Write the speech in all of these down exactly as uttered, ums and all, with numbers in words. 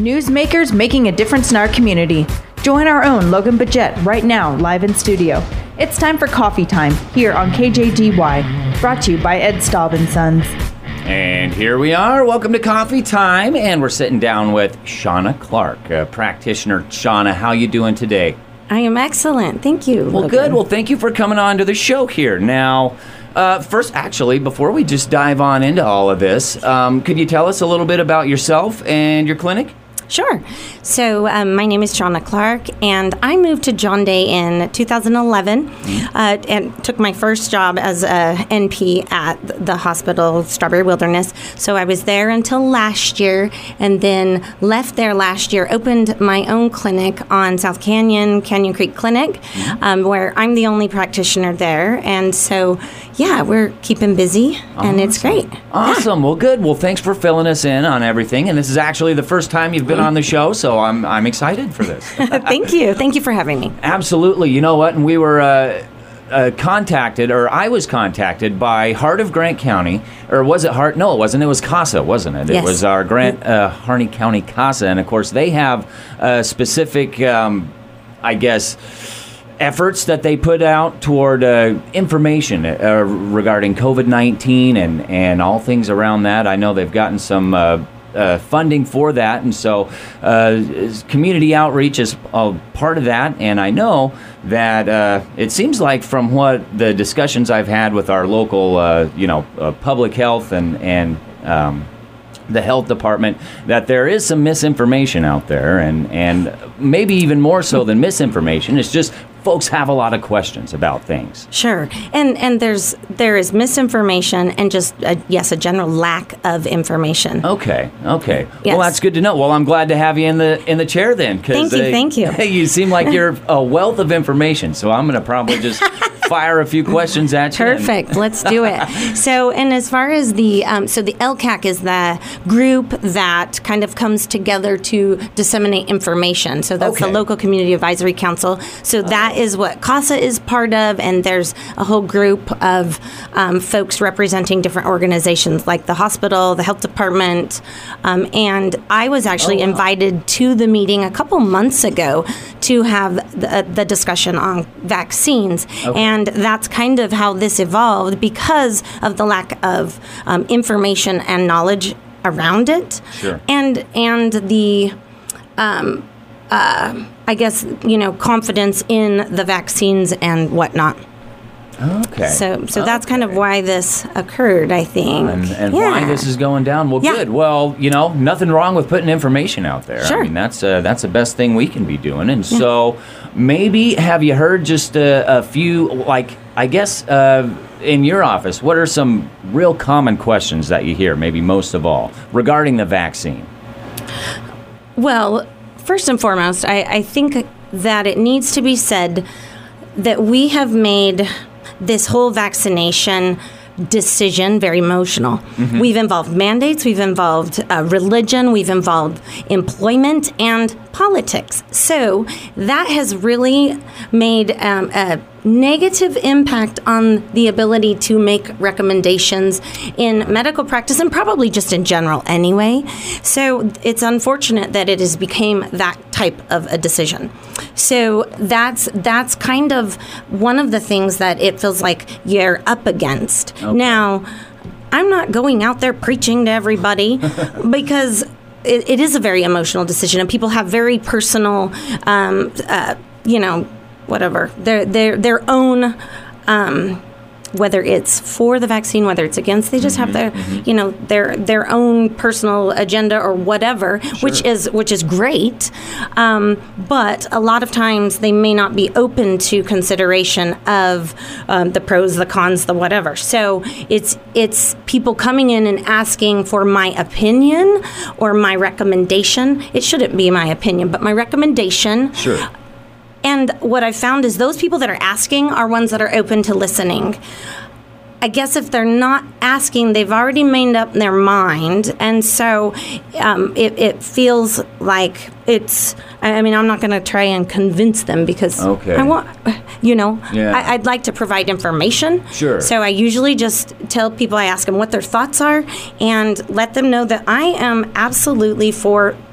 Newsmakers making a difference in our community. Join our own Logan Budget right now, live in studio. It's time for Coffee Time here on K J G Y, brought to you by Ed Staub and Sons. And here we are. Welcome to Coffee Time, and we're sitting down with Shauna Clark, a practitioner. Shauna, how you doing today? I am excellent. Thank you. Well, Logan. good. Well, thank you for coming on to the show here. Now, uh, first, actually, before we just dive on into all of this, um, could you tell us a little bit about yourself and your clinic? Sure. So um, my name is Shauna Clark, and I moved to John Day in two thousand eleven mm-hmm. uh, and took my first job as a N P at the hospital, Strawberry Wilderness. So I was there until last year, and then left there last year, opened my own clinic on South Canyon, Canyon Creek Clinic, mm-hmm. um, where I'm the only practitioner there. And so, yeah, we're keeping busy, and awesome. It's great. Awesome. Yeah. Well, good. Well, thanks for filling us in on everything. And this is actually the first time you've been on the show, so I'm I'm excited for this. Thank you. Thank you for having me. Absolutely. You know what? And we were uh, uh, contacted, or I was contacted by Heart of Grant County, or was it Heart? No, it wasn't. It was CASA, wasn't it? Yes. It was our Grant uh, Harney County CASA, and of course they have uh, specific, um, I guess, efforts that they put out toward uh, information uh, regarding COVID nineteen and, and all things around that. I know they've gotten some uh, uh, funding for that, and so uh, community outreach is a part of that. And I know that uh, it seems like from what the discussions I've had with our local, uh, you know, uh, public health and, and um, the health department, that there is some misinformation out there, and, and maybe even more so than misinformation. It's just folks have a lot of questions about things. Sure, and and there's there is misinformation and just a, yes, a general lack of information. Okay, okay. Yes. Well, that's good to know. Well, I'm glad to have you in the in the chair then. Thank you, uh, thank you. You seem like you're a wealth of information, so I'm going to probably just fire a few questions at you. Perfect. Let's do it. So, and as far as the um, so the L C A C is the group that kind of comes together to disseminate information. So that's Okay. the local community advisory council. So that is what CASA is part of, and there's a whole group of um, folks representing different organizations like the hospital, the health department, um, and I was actually Oh, wow. invited to the meeting a couple months ago to have the, the discussion on vaccines, Okay. and that's kind of how this evolved because of the lack of um, information and knowledge around it, Sure. and and the um, uh, I guess, you know, confidence in the vaccines and whatnot. Okay. So so that's kind of Okay. why this occurred, I think. And, and yeah. why this is going down. Well, Yeah. good. Well, you know, nothing wrong with putting information out there. Sure. I mean, that's uh, that's the best thing we can be doing. And so maybe have you heard just a, a few, like, I guess, uh, in your office, what are some real common questions that you hear, maybe most of all, regarding the vaccine? Well, first and foremost, I, I think that it needs to be said that we have made this whole vaccination decision very emotional. Mm-hmm. We've involved mandates, we've involved uh, religion, we've involved employment and politics. So that has really made um, a negative impact on the ability to make recommendations in medical practice and probably just in general anyway. So it's unfortunate that it has become that type of a decision. So that's that's kind of one of the things that it feels like you're up against. Okay. Now, I'm not going out there preaching to everybody because it, it is a very emotional decision, and people have very personal, um, uh, you know, whatever, their their their own, um, whether it's for the vaccine, whether it's against, they just Mm-hmm, have their, mm-hmm. you know, their their own personal agenda or whatever, Sure. which is which is great, um, but a lot of times they may not be open to consideration of um, the pros, the cons, the whatever. So it's it's people coming in and asking for my opinion or my recommendation. It shouldn't be my opinion, but my recommendation. Sure. And what I've found is those people that are asking are ones that are open to listening. I guess if they're not asking, they've already made up their mind. And so um, it, it feels like it's, I mean, I'm not going to try and convince them because Okay. I want, you know, Yeah. I, I'd like to provide information. Sure. So I usually just tell people, I ask them what their thoughts are and let them know that I am absolutely for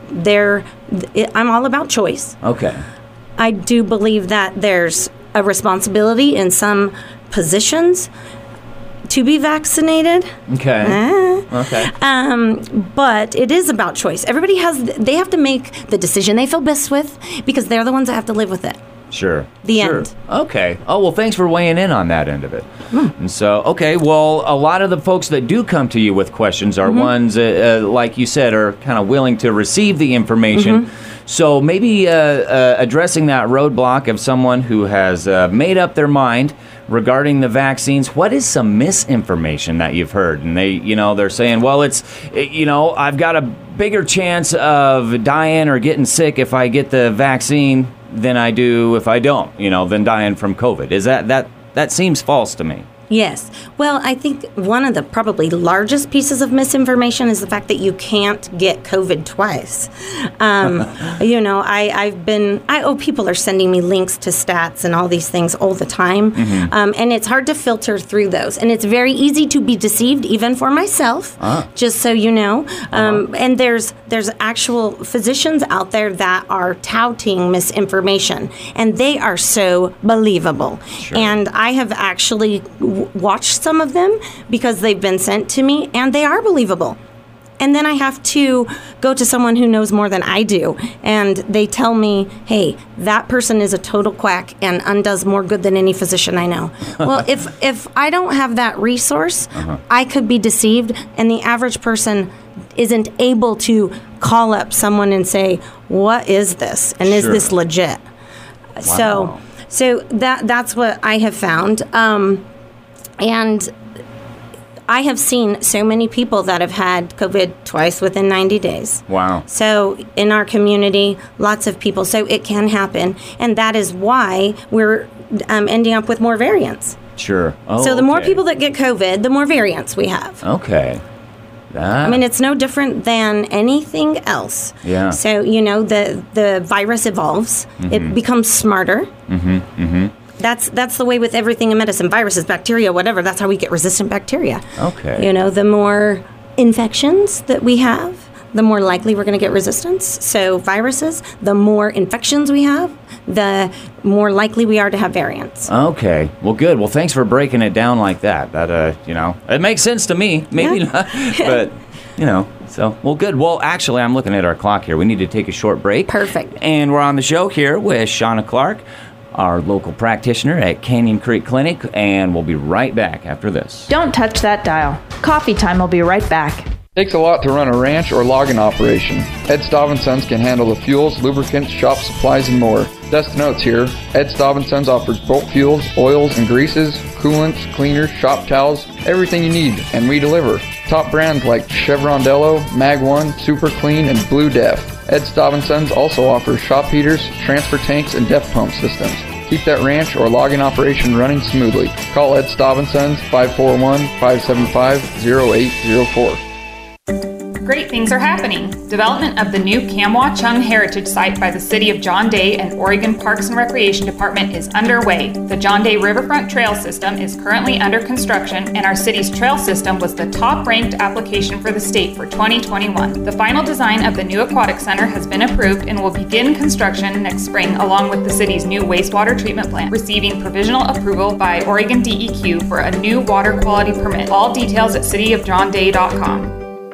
there, it, I'm all about choice. Okay. I do believe that there's a responsibility in some positions to be vaccinated. Okay. Eh. Okay. Um, but it is about choice. Everybody has, they have to make the decision they feel best with because they're the ones that have to live with it. Sure. The sure. end. Okay. Oh, well, thanks for weighing in on that end of it. Mm. And so, okay, well, a lot of the folks that do come to you with questions are Mm-hmm. ones, uh, uh, like you said, are kind of willing to receive the information. Mm-hmm. So maybe uh, uh, addressing that roadblock of someone who has uh, made up their mind regarding the vaccines, what is some misinformation that you've heard? And they, you know, they're saying, well, it's, it, you know, I've got a bigger chance of dying or getting sick if I get the vaccine than I do if I don't, you know, than dying from COVID. Is that, that, that seems false to me. Yes. Well, I think one of the probably largest pieces of misinformation is the fact that you can't get COVID twice. Um, you know, I, I've been, I oh, people are sending me links to stats and all these things all the time. Mm-hmm. Um, and it's hard to filter through those. And it's very easy to be deceived, even for myself, uh-huh. just so you know. Um, uh-huh. And there's, there's actual physicians out there that are touting misinformation. And they are so believable. Sure. And I have actually watched some of them because they've been sent to me and they are believable. And then I have to go to someone who knows more than I do and they tell me, hey, that person is a total quack and undoes more good than any physician I know. Well, if if I don't have that resource, uh-huh. I could be deceived, and the average person isn't able to call up someone and say, what is this? And sure. is this legit? Wow. So so that that's what I have found. Um, And I have seen so many people that have had COVID twice within ninety days. Wow. So in our community, lots of people. So it can happen. And that is why we're um, ending up with more variants. Sure. Oh, so the more okay. people that get COVID, the more variants we have. Okay. Ah. I mean, it's no different than anything else. Yeah. So, you know, the, the virus evolves. Mm-hmm. It becomes smarter. Mm-hmm. Mm-hmm. That's that's the way with everything in medicine. Viruses, bacteria, whatever. That's how we get resistant bacteria. Okay. You know, the more infections that we have, the more likely we're going to get resistance. So viruses, the more infections we have, the more likely we are to have variants. Okay. Well, good. Well, thanks for breaking it down like that. That, uh, you know, it makes sense to me. Maybe yeah. not, but, you know. So, well, good. Well, actually, I'm looking at our clock here. We need to take a short break. Perfect. And we're on the show here with Shauna Clark, our local practitioner at Canyon Creek Clinic, and we'll be right back after this. Don't touch that dial. Coffee Time will be right back. Takes a lot to run a ranch or logging operation. Ed Staub and Sons can handle the fuels, lubricants, shop supplies, and more. Dust Notes here. Ed Staub and Sons offers bulk fuels, oils and greases, coolants, cleaners, shop towels, everything you need, and we deliver. Top brands like Chevron-Delo, Mag one, Super Clean, and Blue Def. Ed Staub and Sons also offers shop heaters, transfer tanks, and def pump systems. Keep that ranch or logging operation running smoothly. Call Ed Staub and Sons five four one, five seven five, zero eight zero four. Great things are happening. Development of the new Kamwa Chung Heritage Site by the City of John Day and Oregon Parks and Recreation Department is underway. The John Day Riverfront Trail System is currently under construction, and our city's trail system was the top-ranked application for the state for twenty twenty-one. The final design of the new aquatic center has been approved and will begin construction next spring, along with the city's new wastewater treatment plant, receiving provisional approval by Oregon D E Q for a new water quality permit. All details at city of john day dot com.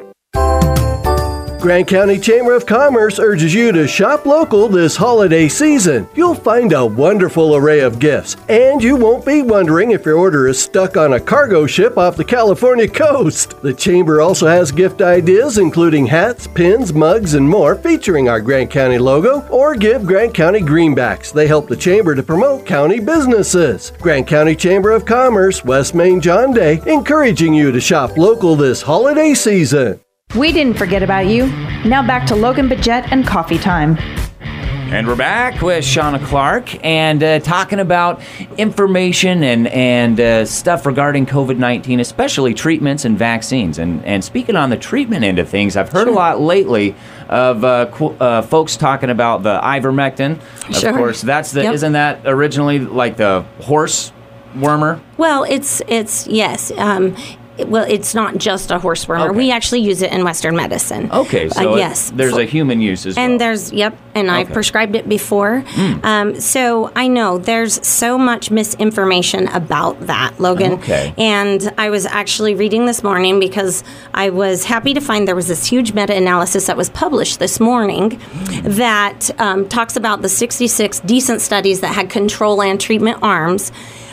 Grand County Chamber of Commerce urges you to shop local this holiday season. You'll find a wonderful array of gifts, and you won't be wondering if your order is stuck on a cargo ship off the California coast. The Chamber also has gift ideas including hats, pins, mugs, and more featuring our Grand County logo, or give Grand County greenbacks. They help the Chamber to promote county businesses. Grand County Chamber of Commerce, West Main John Day, encouraging you to shop local this holiday season. We didn't forget about you. Now back to Logan Budget and Coffee Time. And we're back with Shauna Clark and uh, talking about information and, and uh, stuff regarding COVID nineteen, especially treatments and vaccines. And, and speaking on the treatment end of things, I've heard sure. a lot lately of uh, qu- uh, folks talking about the ivermectin. Sure. Of course, that's the yep. isn't that originally like the horse wormer? Well, it's, it's yes. Um, Well, it's not just a horse wormer. Okay. We actually use it in Western medicine. Okay, so uh, it- yes, there's For- a human use as well. and there's yep, and I've Okay. prescribed it before. Mm. Um, so I know there's so much misinformation about that, Logan. Okay. And I was actually reading this morning because I was happy to find there was this huge meta-analysis that was published this morning that um, talks about the sixty-six decent studies that had control and treatment arms.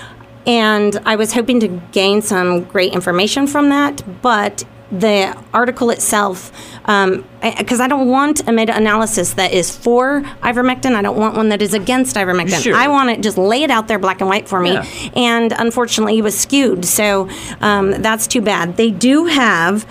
And I was hoping to gain some great information from that, but the article itself, because I don't want a meta-analysis that is for ivermectin. I don't want one that is against ivermectin. Sure. I want it, just lay it out there black and white for me. Yeah. And unfortunately, it was skewed. So um, that's too bad. They do have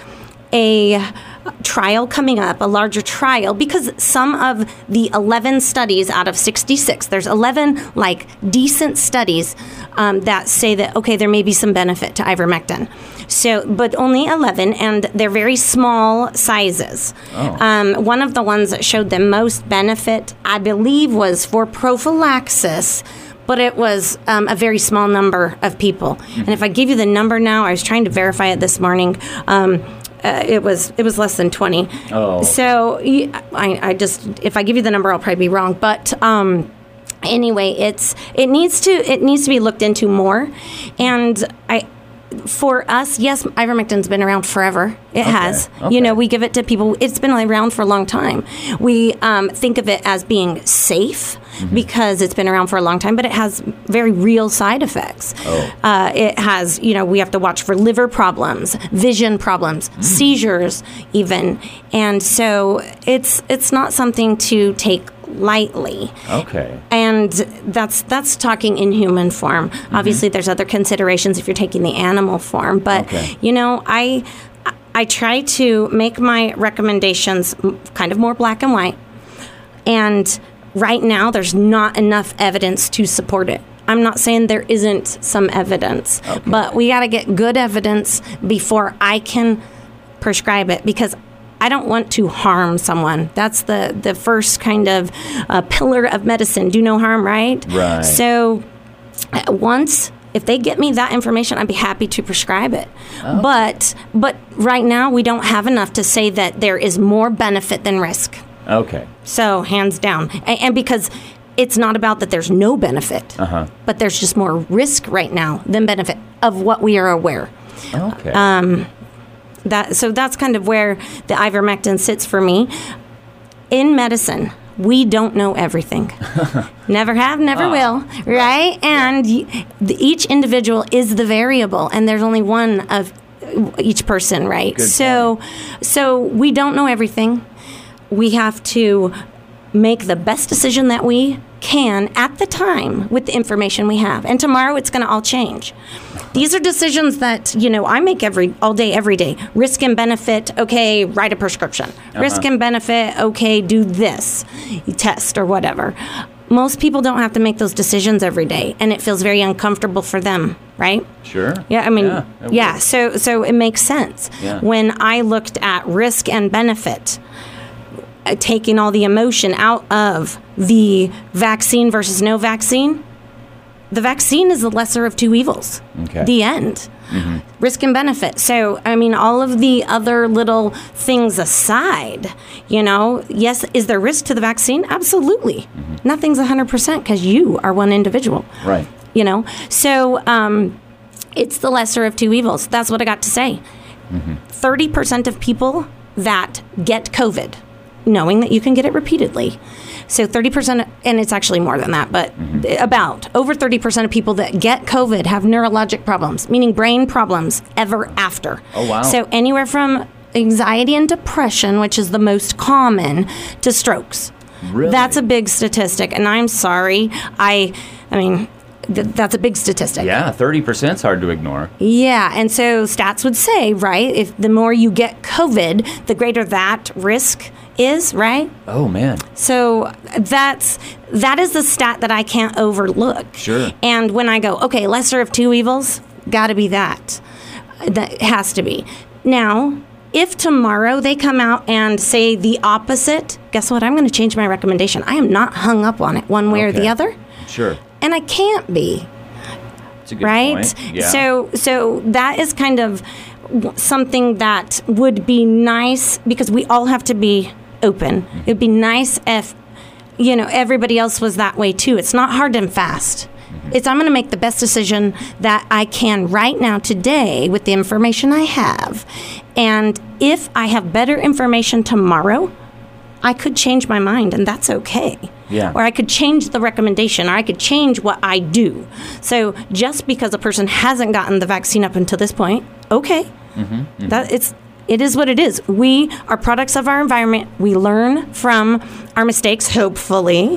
a trial coming up, a larger trial, because some of the eleven studies out of sixty-six, there's eleven like decent studies um, that say that, okay, there may be some benefit to ivermectin. So, but only eleven, and they're very small sizes. Oh. Um, one of the ones that showed the most benefit, I believe, was for prophylaxis, but it was um, a very small number of people. Mm-hmm. And if I give you the number now, I was trying to verify it this morning. Um, uh, it was it was less than twenty. Oh. So y- I, I just if I give you the number, I'll probably be wrong. But um, anyway, it's it needs to it needs to be looked into more, and I. For us, yes, ivermectin's been around forever. It Okay, has. okay. You know, we give it to people. It's been around for a long time. We um, think of it as being safe Mm-hmm. because it's been around for a long time, but it has very real side effects. Oh. Uh, it has, you know, we have to watch for liver problems, vision problems, Mm. seizures, even, and so it's it's not something to take lightly. Okay. And that's that's talking in human form. Obviously, there's other considerations if you're taking the animal form, but Okay. you know, I I try to make my recommendations m- kind of more black and white. And right now, there's not enough evidence to support it. I'm not saying there isn't some evidence, Okay. but we got to get good evidence before I can prescribe it, because I don't want to harm someone. That's the, the first kind of uh, pillar of medicine. Do no harm, right? Right. So uh, once, if they get me that information, I'd be happy to prescribe it. But but right now, we don't have enough to say that there is more benefit than risk. Okay. So hands down. And, and because it's not about that there's no benefit, Uh-huh. but there's just more risk right now than benefit of what we are aware. Okay. Um, That so that's kind of where the ivermectin sits for me. In medicine, we don't know everything. Never have, never will, right? And y- the, each individual is the variable, and there's only one of each person, right? Good so, so we don't know everything. We have to make the best decision that we can at the time with the information we have. And tomorrow it's going to all change. These are decisions that, you know, I make every all day, every day. Risk and benefit, okay, write a prescription. Risk and benefit, okay, do this, test or whatever. Most people don't have to make those decisions every day, and it feels very uncomfortable for them, right? Sure. Yeah, I mean, Yeah, yeah, it would. so so it makes sense. Yeah. When I looked at risk and benefit, uh, taking all the emotion out of the vaccine versus no vaccine, the vaccine is the lesser of two evils. Okay. The end. Mm-hmm. Risk and benefit. So, I mean, all of the other little things aside, you know, yes, is there risk to the vaccine? Absolutely. Mm-hmm. Nothing's one hundred percent because you are one individual. Right. You know, so um, it's the lesser of two evils. That's what I got to say. Mm-hmm. thirty percent of people that get COVID, knowing that you can get it repeatedly. So thirty percent, and it's actually more than that, but Mm-hmm. about over thirty percent of people that get COVID have neurologic problems, meaning brain problems ever after. Oh, wow. So anywhere from anxiety and depression, which is the most common, to strokes. Really? That's a big statistic, and I'm sorry. I, I mean, th- that's a big statistic. Yeah, thirty percent is hard to ignore. Yeah, and so stats would say, right, if the more you get COVID, the greater that risk is, right? Oh, man. So that's that is the stat that I can't overlook. Sure. And when I go, okay, lesser of two evils, got to be that. That has to be. Now, if tomorrow they come out and say the opposite, guess what? I'm going to change my recommendation. I am not hung up on it one way or the Okay. other, Sure. and I can't be. It's a good Right? point. Yeah. So so that is kind of w- something that would be nice, because we all have to be open. It'd be nice if, you know, everybody else was that way too. It's not hard and fast. It's I'm going to make the best decision that I can right now today with the information I have. And if I have better information tomorrow, I could change my mind, and that's okay. Yeah. Or I could change the recommendation, or I could change what I do. So just because a person hasn't gotten the vaccine up until this point, okay. Mm-hmm, mm-hmm. That it's it is what it is. We are products of our environment. We learn from our mistakes, hopefully.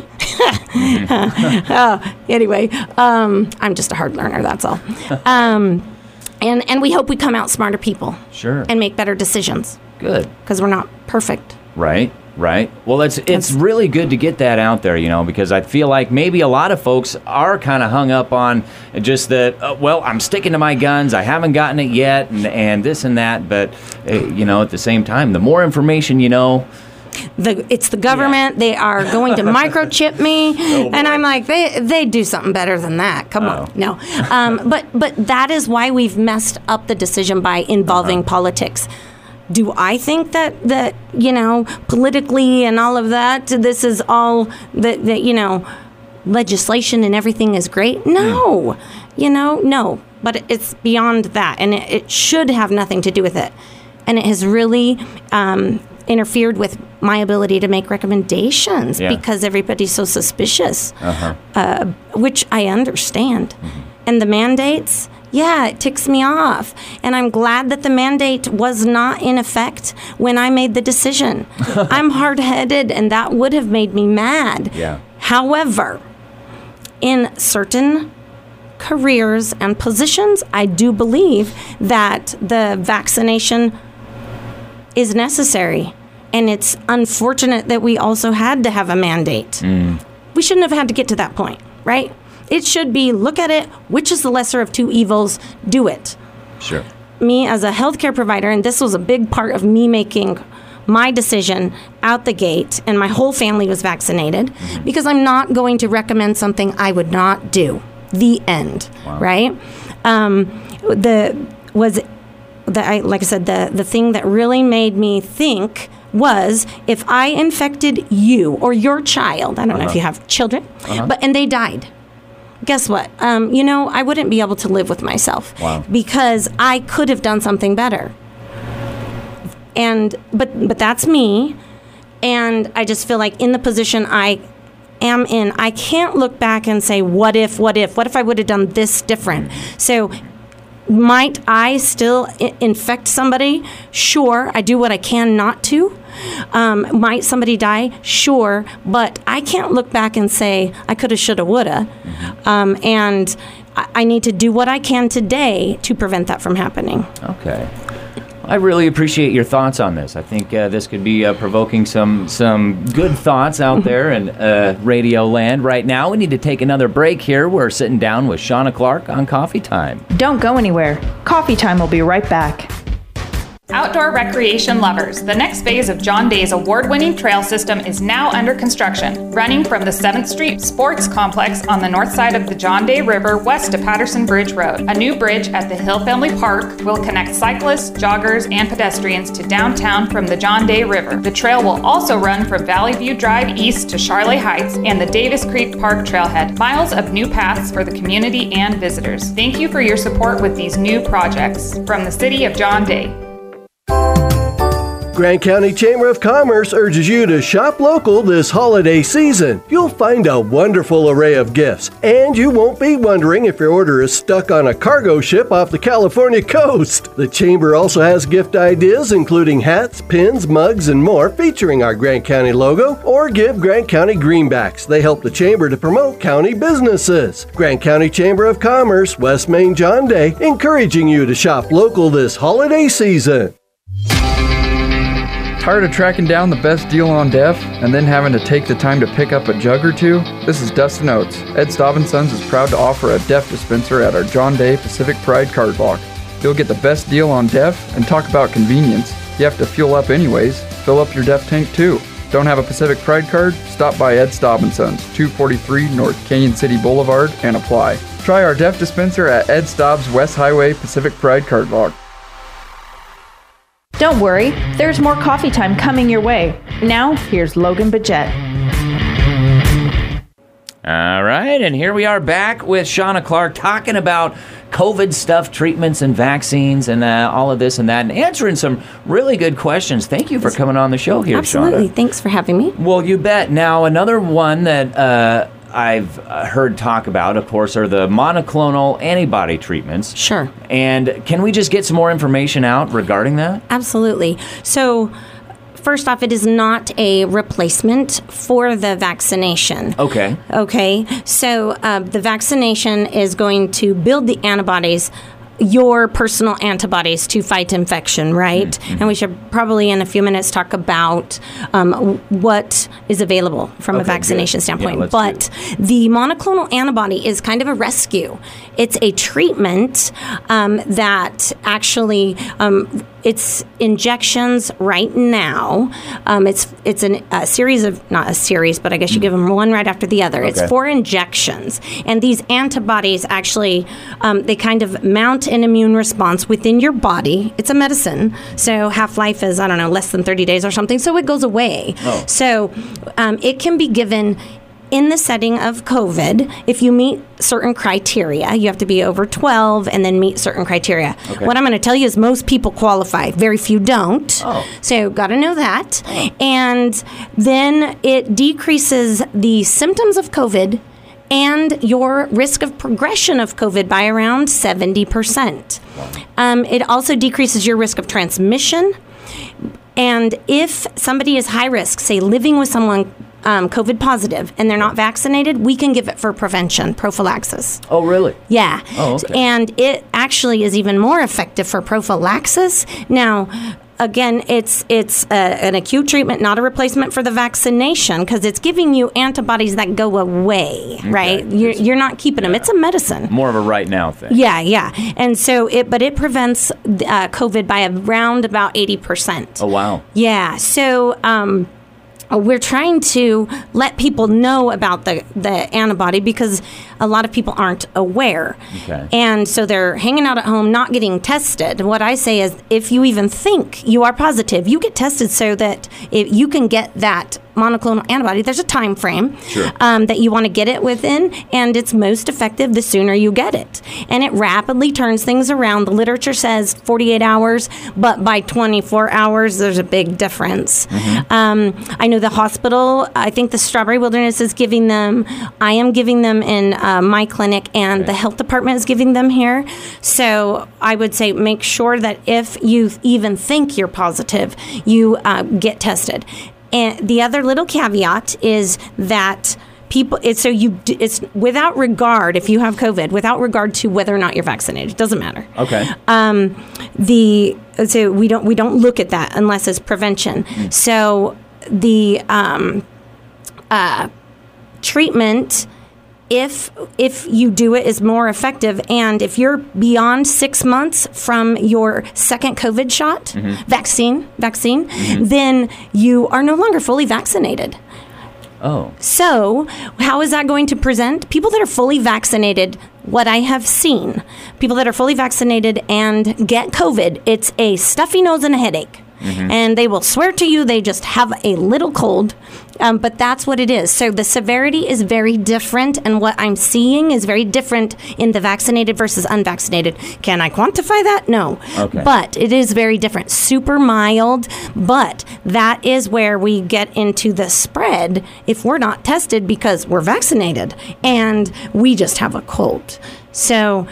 mm-hmm. uh, anyway, um, I'm just a hard learner, that's all. Um, and, and we hope we come out smarter people. Sure. And make better decisions. Good. Because we're not perfect. Right. Right. Well, it's it's really good to get that out there, you know, because I feel like maybe a lot of folks are kind of hung up on just that, uh, well, I'm sticking to my guns. I haven't gotten it yet and, and this and that. But, uh, you know, at the same time, the more information you know. The, it's the government. Yeah. They are going to microchip me. Oh, and I'm like, they they do something better than that. Come oh. on. No. Um, but, but that is why we've messed up the decision by involving uh-huh. politics. Do I think that, that, you know, politically and all of that, this is all that, that you know, legislation and everything is great? No. Mm. You know, no. But it's beyond that. And it, it should have nothing to do with it. And it has really um, interfered with my ability to make recommendations yeah. because everybody's so suspicious, uh-huh. uh, which I understand. Mm-hmm. And the mandates... Yeah, it ticks me off. And I'm glad that the mandate was not in effect when I made the decision. I'm hard-headed, and that would have made me mad. Yeah. However, in certain careers and positions, I do believe that the vaccination is necessary. And it's unfortunate that we also had to have a mandate. Mm. We shouldn't have had to get to that point, right? It should be, look at it, which is the lesser of two evils, do it. Sure. Me as a healthcare provider, and this was a big part of me making my decision out the gate, and my whole family was vaccinated, mm-hmm. because I'm not going to recommend something I would not do. The end, wow. right? Um, the was the I, like I said, the the thing that really made me think was if I infected you or your child, I don't uh-huh. know if you have children, uh-huh. but and they died. Guess what? Um, you know, I wouldn't be able to live with myself wow. because I could have done something better. And but but that's me, and I just feel like in the position I am in, I can't look back and say, what if, what if, what if I would have done this different? So might I still I- infect somebody? Sure, I do what I can not to. Um, might somebody die? Sure, but I can't look back and say I coulda, shoulda, woulda. Mm-hmm. Um, and I-, I need to do what I can today to prevent that from happening. Okay. I really appreciate your thoughts on this. I think uh, this could be uh, provoking some some good thoughts out there in uh, Radio Land. Right now, we need to take another break here. We're sitting down with Shauna Clark on Coffee Time. Don't go anywhere. Coffee Time will be right back. Outdoor recreation lovers, the next phase of John Day's award-winning trail system is now under construction, running from the seventh Street Sports Complex on the north side of the John Day River west to Patterson Bridge Road. A new bridge at the Hill Family Park will connect cyclists, joggers, and pedestrians to downtown from the John Day River. The trail will also run from Valley View Drive east to Charlotte Heights and the Davis Creek Park trailhead. Miles of new paths for the community and visitors. Thank you for your support with these new projects. From the City of John Day. Grant County Chamber of Commerce urges you to shop local this holiday season. You'll find a wonderful array of gifts, and you won't be wondering if your order is stuck on a cargo ship off the California coast. The Chamber also has gift ideas including hats, pins, mugs, and more featuring our Grant County logo, or give Grant County greenbacks. They help the Chamber to promote county businesses. Grant County Chamber of Commerce, West Main John Day, encouraging you to shop local this holiday season. Tired of tracking down the best deal on Def and then having to take the time to pick up a jug or two? This is Dustin Oates. Ed Staub and Sons is proud to offer a Def dispenser at our John Day Pacific Pride card block. You'll get the best deal on Def and talk about convenience. You have to fuel up anyways. Fill up your Def tank too. Don't have a Pacific Pride card? Stop by Ed Staub and Sons, two forty-three North Canyon City Boulevard, and apply. Try our Def dispenser at Ed Staub's West Highway Pacific Pride card block. Don't worry, there's more coffee time coming your way. Now, here's Logan Budget. All right, and here we are back with Shauna Clark talking about COVID stuff, treatments and vaccines and uh, all of this and that, and answering some really good questions. Thank you for coming on the show here, Absolutely. Shauna. Thanks for having me. Well, you bet. Now, another one that uh, I've heard talk about, of course, are the monoclonal antibody treatments. Sure. And can we just get some more information out regarding that? Absolutely. So, first off, it is not a replacement for the vaccination. Okay. Okay. So uh, the vaccination is going to build the antibodies, your personal antibodies to fight infection, right? Mm-hmm. And we should probably in a few minutes talk about um, what is available from okay, a vaccination good. standpoint. Yeah, but the monoclonal antibody is kind of a rescue. It's a treatment um, that actually um, it's injections right now. Um, it's it's an, a series of, not a series, but I guess you give them one right after the other. Okay. It's four injections. And these antibodies actually, um, they kind of mount an immune response within your body. It's a medicine. So half-life is, I don't know, less than thirty days or something. So it goes away. Oh. So um, it can be given in the setting of COVID, if you meet certain criteria. You have to be over twelve and then meet certain criteria. Okay. What I'm going to tell you is most people qualify. Very few don't. Oh. So got to know that. Oh. And then it decreases the symptoms of COVID and your risk of progression of COVID by around seventy percent. Wow. Um, it also decreases your risk of transmission. And if somebody is high risk, say living with someone Um, COVID positive and they're not vaccinated, we can give it for prevention, prophylaxis. Oh, really? Yeah. Oh, okay. And it actually is even more effective for prophylaxis. Now, again, it's it's a, an acute treatment, not a replacement for the vaccination, because it's giving you antibodies that go away, okay. right? You're, you're not keeping yeah. them. It's a medicine. More of a right now thing. Yeah, yeah. And so it, but it prevents uh, COVID by around about eighty percent. Oh, wow. Yeah. So, um, we're trying to let people know about the, the antibody because a lot of people aren't aware. Okay. And so they're hanging out at home, not getting tested. What I say is if you even think you are positive, you get tested so that if you can get that monoclonal antibody. There's a time frame sure. um, that you want to get it within, and it's most effective the sooner you get it. And it rapidly turns things around. The literature says forty-eight hours, but by twenty-four hours, there's a big difference. Mm-hmm. Um, I know the hospital, I think the Strawberry Wilderness is giving them. I am giving them in uh, my clinic, and okay. the health department is giving them here. So I would say make sure that if you even think you're positive, you uh, get tested. And the other little caveat is that people, it's so you, it's without regard, if you have COVID, without regard to whether or not you're vaccinated, it doesn't matter. Okay. Um, the, so we don't, we don't look at that unless it's prevention. Mm. So the, um, uh, treatment, if if you do it, is more effective. And if you're beyond six months from your second COVID shot, mm-hmm. vaccine, vaccine, mm-hmm. then you are no longer fully vaccinated. Oh. So how is that going to present? People that are fully vaccinated, what I have seen, people that are fully vaccinated and get COVID, it's a stuffy nose and a headache. Mm-hmm. And they will swear to you they just have a little cold, um, but that's what it is. So the severity is very different, and what I'm seeing is very different in the vaccinated versus unvaccinated. Can I quantify that? No. Okay. But it is very different. Super mild, but that is where we get into the spread if we're not tested because we're vaccinated and we just have a cold. So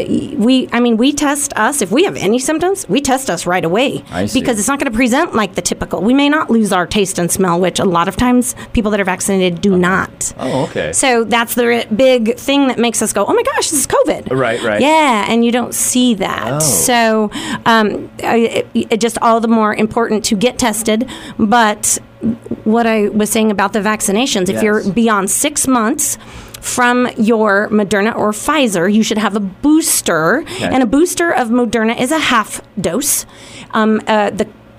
we, I mean, we test us. If we have any symptoms, we test us right away because it's not going to present like the typical. We may not lose our taste and smell, which a lot of times people that are vaccinated do not. Oh, okay. So that's the big thing that makes us go, oh my gosh, this is COVID. Right, right. Yeah, and you don't see that. Oh. So um, it, it just all the more important to get tested. But what I was saying about the vaccinations, yes. if you're beyond six months from your Moderna or Pfizer, you should have a booster. Okay. And a booster of Moderna is a half dose. Um, uh, the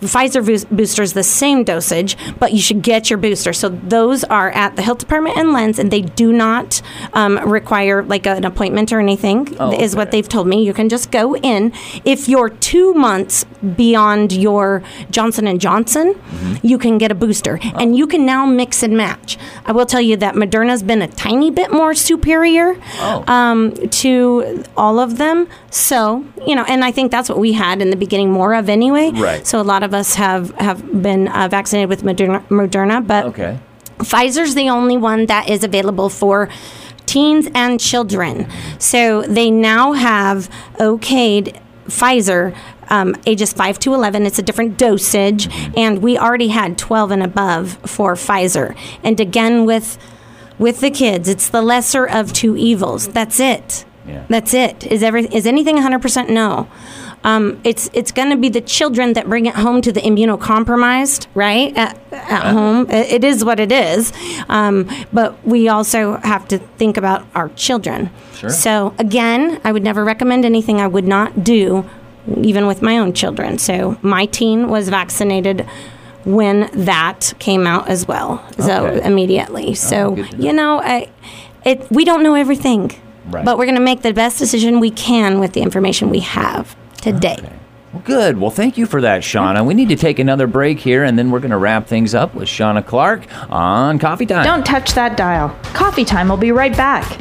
Pfizer boo- booster is the same dosage, but you should get your booster. So those are at the health department in Lens, and they do not um, require like an appointment or anything, Oh, is what okay. they've told me. You can just go in. If you're two months beyond your Johnson and Johnson, Mm-hmm. you can get a booster, Oh. and you can now mix and match. I will tell you that Moderna's been a tiny bit more superior Oh. um, to all of them. So, you know, and I think that's what we had in the beginning more of anyway. Right. So a lot of us have, have been uh, vaccinated with Moderna, Moderna, but Okay. Pfizer's the only one that is available for teens and children. So they now have okayed Pfizer um, ages five to eleven. It's a different dosage, and we already had twelve and above for Pfizer. And again, with with the kids, it's the lesser of two evils. That's it. Yeah. That's it. Is every is anything one hundred percent? No. Um, it's it's going to be the children that bring it home to the immunocompromised, right? At, at home, it, it is what it is. Um, but we also have to think about our children. Sure. So again, I would never recommend anything I would not do, even with my own children. So my teen was vaccinated when that came out as well. So Okay. immediately. So good to know. you know, I, it we don't know everything. Right. But we're going to make the best decision we can with the information we have today. Okay. Well, good. Well, thank you for that, Shauna. We need to take another break here, and then we're going to wrap things up with Shauna Clark on Coffee Time. Don't touch that dial. Coffee Time will be right back.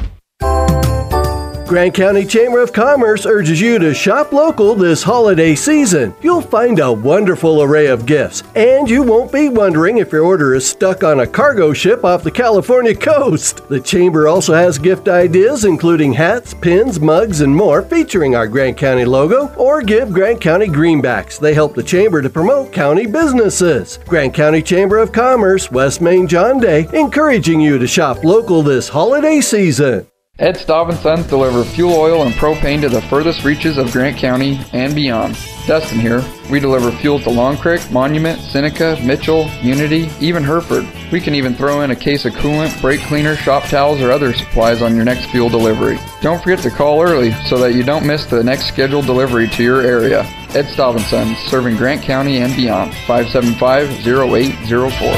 Grant County Chamber of Commerce urges you to shop local this holiday season. You'll find a wonderful array of gifts, and you won't be wondering if your order is stuck on a cargo ship off the California coast. The Chamber also has gift ideas including hats, pins, mugs, and more featuring our Grant County logo, or give Grant County greenbacks. They help the Chamber to promote county businesses. Grant County Chamber of Commerce, West Main John Day, encouraging you to shop local this holiday season. Ed Staub and Sons deliver fuel oil and propane to the furthest reaches of Grant County and beyond. Dustin here. We deliver fuel to Long Creek, Monument, Seneca, Mitchell, Unity, even Hereford. We can even throw in a case of coolant, brake cleaner, shop towels, or other supplies on your next fuel delivery. Don't forget to call early so that you don't miss the next scheduled delivery to your area. Ed Staub and Sons, serving Grant County and beyond. five seven five, zero eight zero four.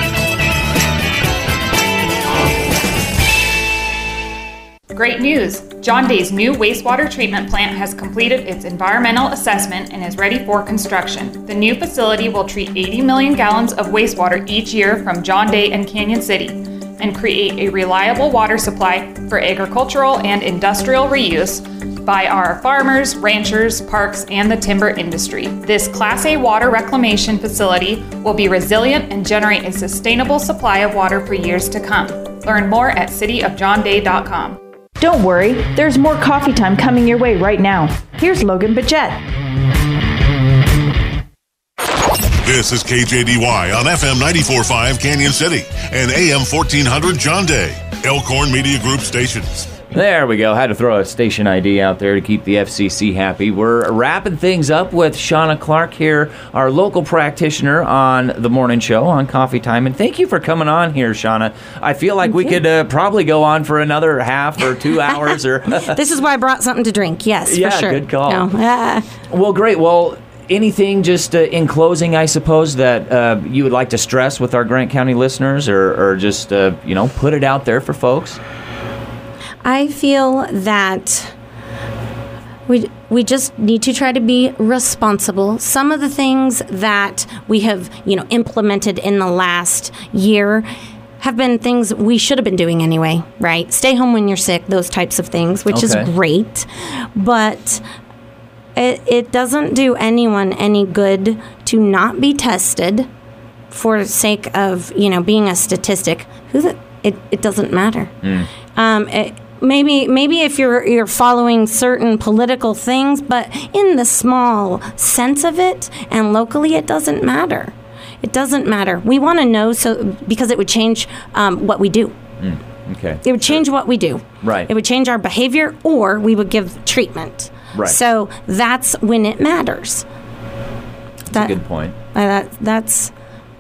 Great news! John Day's new wastewater treatment plant has completed its environmental assessment and is ready for construction. The new facility will treat eighty million gallons of wastewater each year from John Day and Canyon City and create a reliable water supply for agricultural and industrial reuse by our farmers, ranchers, parks, and the timber industry. This Class A water reclamation facility will be resilient and generate a sustainable supply of water for years to come. Learn more at city of john day dot com. Don't worry, there's more Coffee Time coming your way right now. Here's Logan Bajette. This is K J D Y on F M ninety-four point five Canyon City and A M fourteen hundred John Day, Elkhorn Media Group stations. There we go. Had to throw a station I D out there to keep the F C C happy. We're wrapping things up with Shauna Clark here, our local practitioner on the morning show on Coffee Time. And thank you for coming on here, Shauna. I feel like Thank we you. could uh, probably go on for another half or two hours. Or This is why I brought something to drink. Yes, Yeah, for sure. good call. No, ah. Well, great. Well, anything just uh, in closing, I suppose, that uh, you would like to stress with our Grant County listeners, or, or just, uh, you know, put it out there for folks? I feel that we we just need to try to be responsible. Some of the things that we have, you know, implemented in the last year have been things we should have been doing anyway, right? Stay home when you're sick, those types of things, which Okay. is great. But it, it doesn't do anyone any good to not be tested for the sake of, you know, being a statistic. Who the, it, it doesn't matter. Um, it, maybe maybe if you're you're following certain political things, but in the small sense of it and locally, it doesn't matter. It doesn't matter. We want to know so because it would change um, what we do. Okay. It would change what we do. Right. It would change our behavior, or we would give treatment. Right. So that's when it matters. That's a good point. Uh, that, that's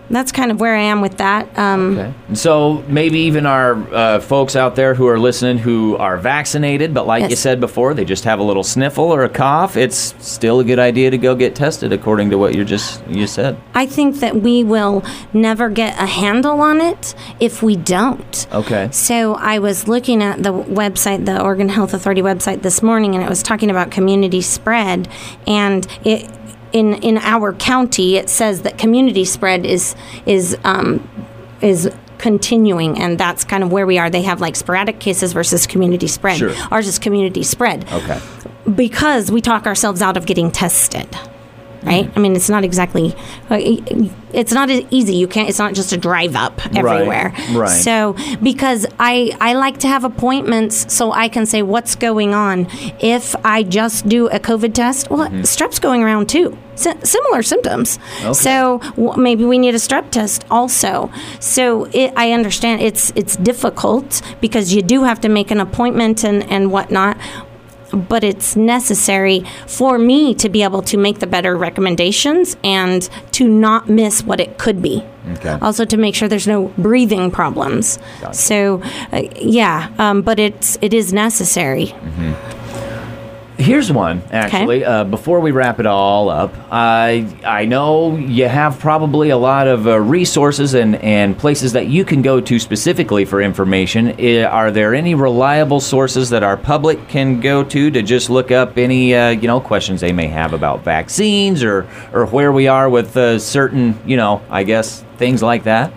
that's kind of where I am with that. Um, okay. So maybe even our uh, folks out there who are listening who are vaccinated, but like yes. you said before, they just have a little sniffle or a cough, it's still a good idea to go get tested according to what you just you said. I think that we will never get a handle on it if we don't. Okay. So I was looking at the website, the Oregon Health Authority website this morning, and it was talking about community spread, and it in in our county it says that community spread is is um, is continuing, and that's kind of where we are. They have like sporadic cases versus community spread. Sure. Ours is community spread. Okay. Because we talk ourselves out of getting tested. Right? Mm-hmm. I mean, it's not exactly, it's not as easy. You can't, it's not just a drive up everywhere. Right, right. So, because I, I like to have appointments so I can say what's going on. If I just do a COVID test, well, mm-hmm. strep's going around too. S- similar symptoms. Okay. So w- maybe we need a strep test also. So it, I understand it's it's difficult because you do have to make an appointment and, and whatnot. But it's necessary for me to be able to make the better recommendations and to not miss what it could be. Okay. Also to make sure there's no breathing problems. Gotcha. So, uh, yeah, um, but it's it is necessary. Mm-hmm. Here's one, actually. Okay. Uh, before we wrap it all up, I I know you have probably a lot of uh, resources and, and places that you can go to specifically for information. I, are there any reliable sources that our public can go to to just look up any uh, you know questions they may have about vaccines or or where we are with uh, certain you know I guess things like that?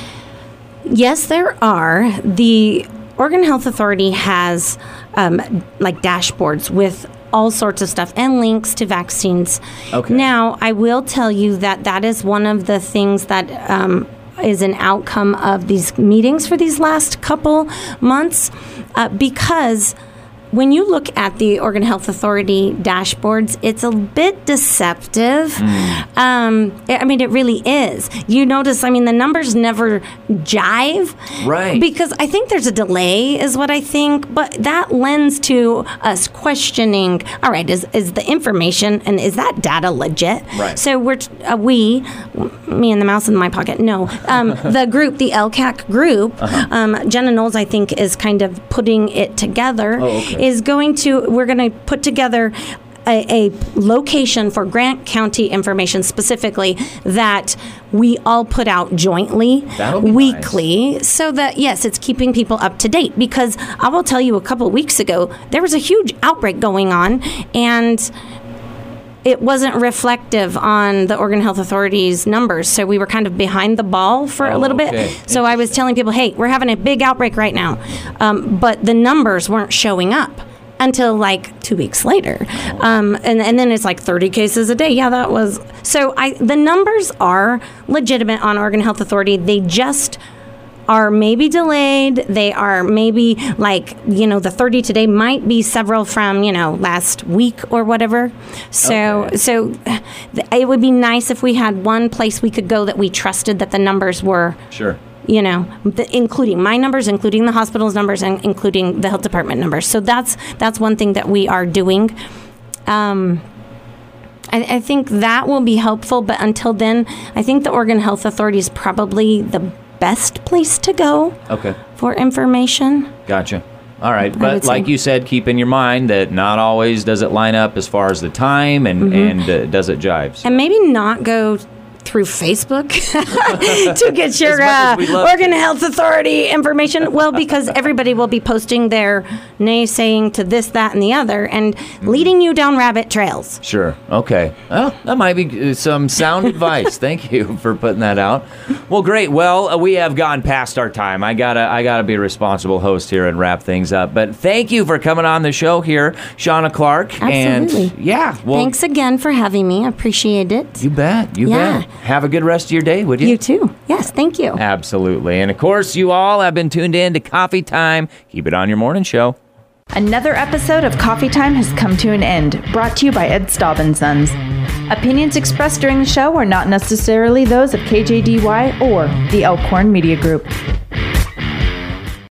Yes, there are. The Oregon Health Authority has um, like dashboards with all sorts of stuff and links to vaccines. Okay. Now, I will tell you that that is one of the things that um, is an outcome of these meetings for these last couple months, uh, because when you look at the Oregon Health Authority dashboards, it's a bit deceptive. Mm. Um, I mean, it really is. You notice, I mean, the numbers never jive. Right. Because I think there's a delay is what I think, but that lends to us questioning, all right, is, is the information and is that data legit? Right. So we're, uh, we, me and the mouse in my pocket, no, um, the group, the L C A C group, uh-huh. um, Jenna Knowles, I think, is kind of putting it together. Oh, okay. Is going to, we're going to put together a, a location for Grant County information specifically that we all put out jointly, weekly, nice. So that, yes, it's keeping people up to date. Because I will tell you, a couple of weeks ago, there was a huge outbreak going on, and it wasn't reflective on the Oregon Health Authority's numbers, so we were kind of behind the ball for oh, a little okay. bit. So I was telling people, hey, we're having a big outbreak right now. Um, but the numbers weren't showing up until like two weeks later. Um, and, and then it's like thirty cases a day. Yeah, that was... So I the numbers are legitimate on Oregon Health Authority. They just are maybe delayed. They are maybe like, you know, the thirty today might be several from, you know, last week or whatever. So, okay. so th- it would be nice if we had one place we could go that we trusted that the numbers were, sure, you know, the, including my numbers, including the hospital's numbers, and including the health department numbers. So that's that's one thing that we are doing. Um, I, I think that will be helpful. But until then, I think the Oregon Health Authority is probably the best place to go okay. for information. Gotcha. All right. But like say. you said, keep in your mind that not always does it line up as far as the time and, mm-hmm. and uh, does it jive. So. And maybe not go through Facebook to get your uh, Oregon Health Authority information. Well, because everybody will be posting their naysaying to this, that, and the other, and mm-hmm. leading you down rabbit trails. Sure. Okay. Well, that might be some sound advice. Thank you for putting that out. Well, great. Well, uh, we have gone past our time. I gotta, I gotta be a responsible host here and wrap things up. But thank you for coming on the show here, Shauna Clark. Absolutely. And yeah. Well, thanks again for having me. I appreciate it. You bet. You yeah. bet. Have a good rest of your day, would you? You too. Yes, thank you. Absolutely. And of course, you all have been tuned in to Coffee Time. Keep it on your morning show. Another episode of Coffee Time has come to an end, brought to you by Ed Staub and Sons. Opinions expressed during the show are not necessarily those of K J D Y or the Elkhorn Media Group.